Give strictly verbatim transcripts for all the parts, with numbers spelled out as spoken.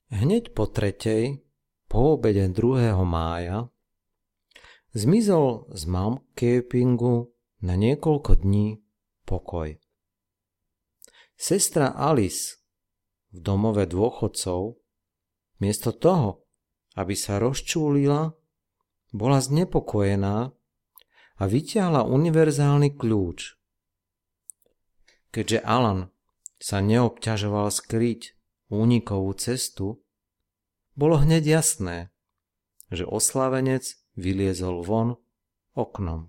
Hneď po tretej, po obede druhého mája, zmizol z Malmköpingu na niekoľko dní pokoj. Sestra Alice v domove dôchodcov miesto toho, aby sa rozčúlila, bola znepokojená a vytiahla univerzálny kľúč. Keďže Alan sa neobťažoval skryť únikovú cestu, bolo hneď jasné, že oslávenec vyliezol von oknom.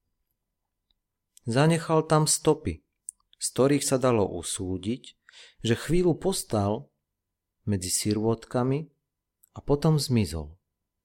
Zanechal tam stopy, z ktorých sa dalo usúdiť, že chvíľu postal medzi sirôtkami a potom zmizol.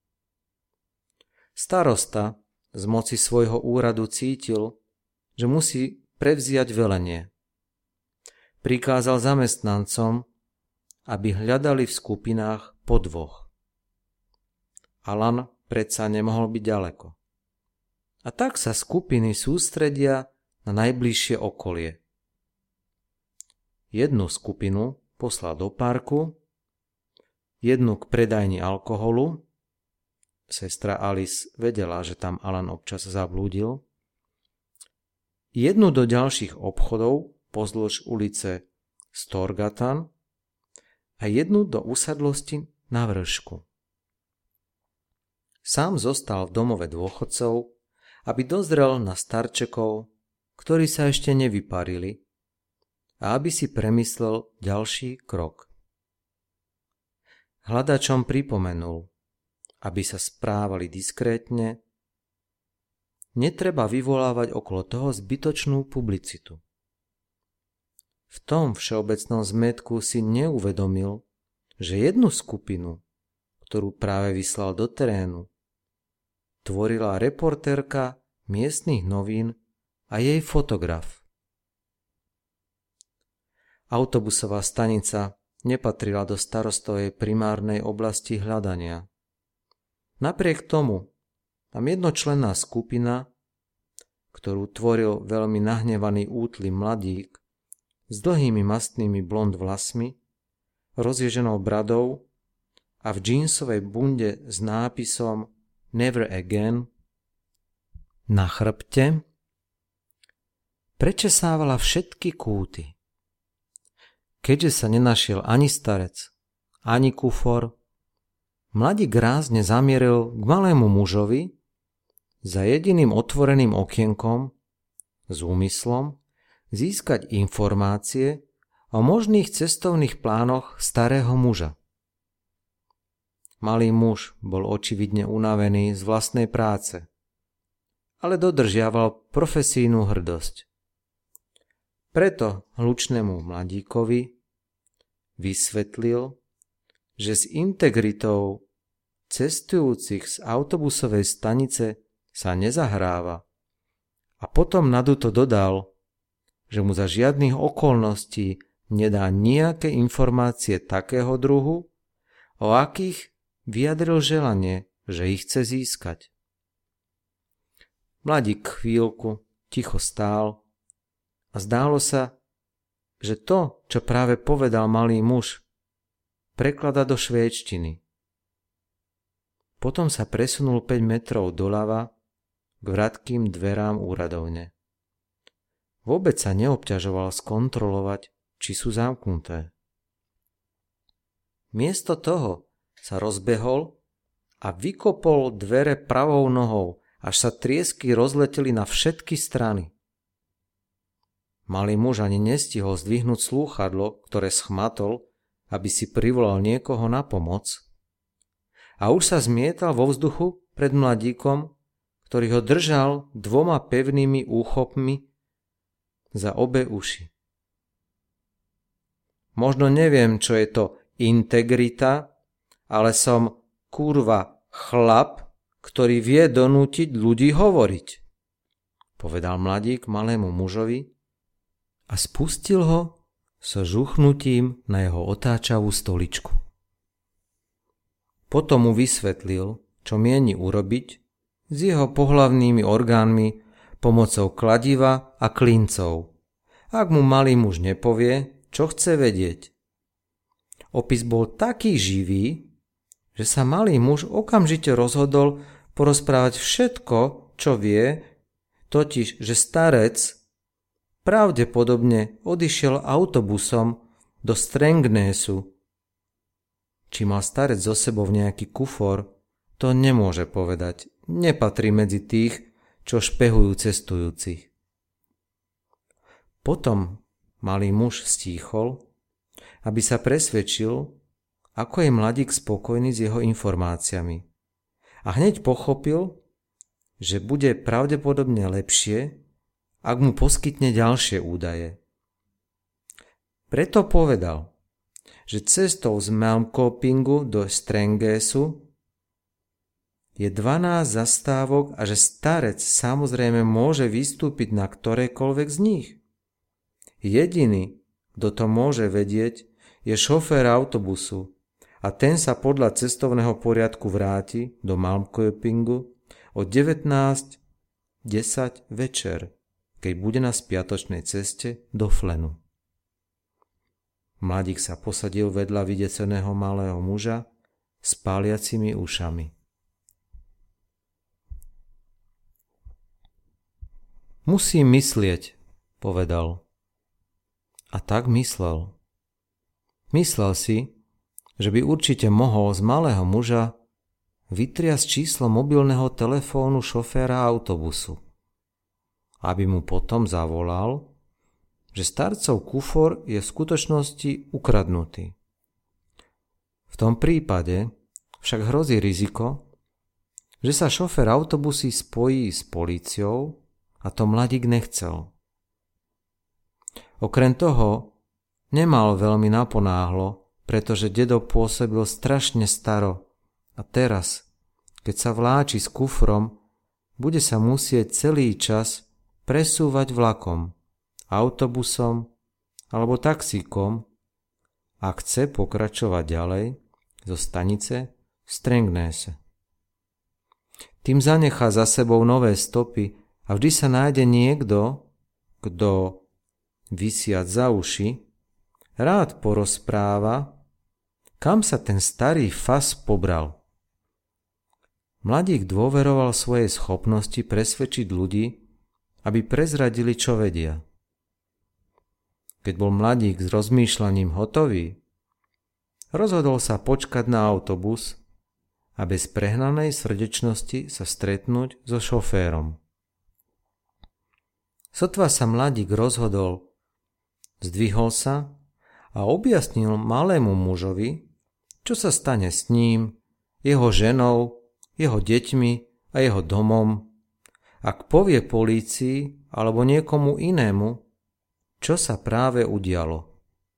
Starosta z moci svojho úradu cítil, že musí prevziať velenie. Prikázal zamestnancom, aby hľadali v skupinách po dvoch. Alan predsa nemohol byť ďaleko. A tak sa skupiny sústredia na najbližšie okolie. Jednu skupinu poslal do parku, jednu k predajni alkoholu, sestra Alice vedela, že tam Alan občas zablúdil, jednu do ďalších obchodov pozdĺž ulice Storgatan a jednu do usadlosti na vršku. Sám zostal v domove dôchodcov, aby dozrel na starčekov, ktorí sa ešte nevyparili, a aby si premyslel ďalší krok. Hľadačom pripomenul, aby sa správali diskrétne, netreba vyvolávať okolo toho zbytočnú publicitu. V tom všeobecnom zmätku si neuvedomil, že jednu skupinu, ktorú práve vyslal do terénu, tvorila reportérka miestnych novín a jej fotograf. Autobusová stanica nepatrila do starostovej primárnej oblasti hľadania. Napriek tomu tam jednočlenná skupina, ktorú tvoril veľmi nahnevaný útly mladík s dlhými mastnými blond vlasmi, rozježenou bradou a v džínsovej bunde s nápisom Never Again na chrbte, prečesávala všetky kúty. Keďže sa nenašiel ani starec, ani kufor, mladík rázne zamieril k malému mužovi za jediným otvoreným okienkom s úmyslom získať informácie o možných cestovných plánoch starého muža. Malý muž bol očividne unavený z vlastnej práce, ale dodržiaval profesijnú hrdosť. Preto hlučnému mladíkovi vysvetlil, že s integritou cestujúcich z autobusovej stanice sa nezahráva, a potom naduto dodal, že mu za žiadnych okolností nedá nejaké informácie takého druhu, o akých vyjadril želanie, že ich chce získať. Mladík chvíľku ticho stál a zdálo sa, že to, čo práve povedal malý muž, preklada do švédštiny. Potom sa presunul päť metrov doľava k vratkým dverám úradovne. Vôbec sa neobťažoval skontrolovať, či sú zamknuté. Miesto toho sa rozbehol a vykopol dvere pravou nohou, až sa triesky rozleteli na všetky strany. Malý muž ani nestihol zdvihnúť slúchadlo, ktoré schmatol, aby si privolal niekoho na pomoc, a už sa zmietal vo vzduchu pred mladíkom, ktorý ho držal dvoma pevnými úchopmi za obe uši. Možno neviem, čo je to integrita, ale som kurva chlap, ktorý vie donútiť ľudí hovoriť, povedal mladík malému mužovi a spustil ho so žuchnutím na jeho otáčavú stoličku. Potom mu vysvetlil, čo mieni urobiť s jeho pohlavnými orgánmi pomocou kladiva a klincov, ak mu malý muž nepovie, čo chce vedieť. Opis bol taký živý, že sa malý muž okamžite rozhodol porozprávať všetko, čo vie, totiž, že starec pravdepodobne odišiel autobusom do Strängnäsu. Či mal starec so sebou nejaký kufor, to nemôže povedať. Nepatrí medzi tých, čo špehujú cestujúcich. Potom malý muž stíchol, aby sa presvedčil, ako je mladík spokojný s jeho informáciami. A hneď pochopil, že bude pravdepodobne lepšie, ak mu poskytne ďalšie údaje. Preto povedal, že cestou z Malmköpingu do Strängnäsu je dvanásť zastávok a že starec samozrejme môže vystúpiť na ktorékoľvek z nich. Jediný, kto to môže vedieť, je šofér autobusu a ten sa podľa cestovného poriadku vráti do Malmköpingu o devätnásť desať večer, keď bude na spiatočnej ceste do Flenu. Mladík sa posadil vedľa vydeseného malého muža s páliacimi ušami. Musím myslieť, povedal. A tak myslel. Myslel si, že by určite mohol z malého muža vytriasť číslo mobilného telefónu šoféra autobusu, aby mu potom zavolal, že starcov kufor je v skutočnosti ukradnutý. V tom prípade však hrozí riziko, že sa šofér autobusy spojí s políciou a to mladík nechcel. Okrem toho nemal veľmi naponáhlo, pretože dedo pôsobil strašne staro a teraz, keď sa vláči s kufrom, bude sa musieť celý čas presúvať vlakom, autobusom alebo taxíkom a chce pokračovať ďalej zo stanice v Strängnäse. Tým zanechá za sebou nové stopy a vždy sa nájde niekto, kto, visiac za uši, rád porozpráva, kam sa ten starý fas pobral. Mladík dôveroval svojej schopnosti presvedčiť ľudí, aby prezradili, čo vedia. Keď bol mladík s rozmýšľaním hotový, rozhodol sa počkať na autobus a bez prehnanej srdečnosti sa stretnúť so šoférom. Sotva sa mladík rozhodol, zdvihol sa a objasnil malému mužovi, čo sa stane s ním, jeho ženou, jeho deťmi a jeho domom, ak povie polícii alebo niekomu inému, čo sa práve udialo.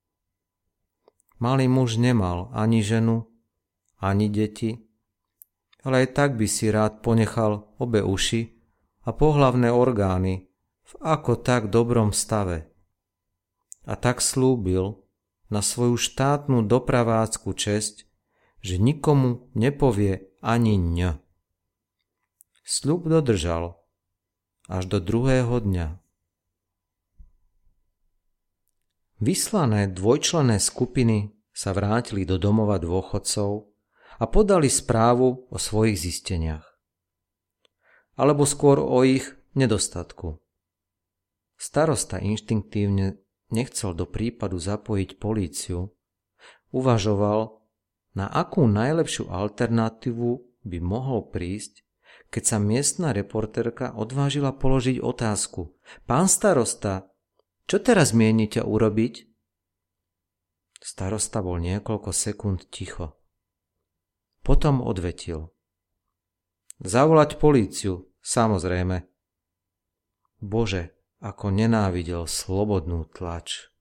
Malý muž nemal ani ženu, ani deti, ale aj tak by si rád ponechal obe uši a pohlavné orgány v ako tak dobrom stave. A tak slúbil na svoju štátnu dopravácku česť, že nikomu nepovie ani ň. Sľub dodržal až do druhého dňa. Vyslané dvojčlenné skupiny sa vrátili do domova dôchodcov a podali správu o svojich zisteniach. Alebo skôr o ich nedostatku. Starosta inštinktívne nechcel do prípadu zapojiť políciu, uvažoval, na akú najlepšiu alternatívu by mohol prísť, keď sa miestna reportérka odvážila položiť otázku. Pán starosta, čo teraz mienite urobiť? Starosta bol niekoľko sekúnd ticho. Potom odvetil. Zavolať políciu, samozrejme. Bože, ako nenávidel slobodnú tlač.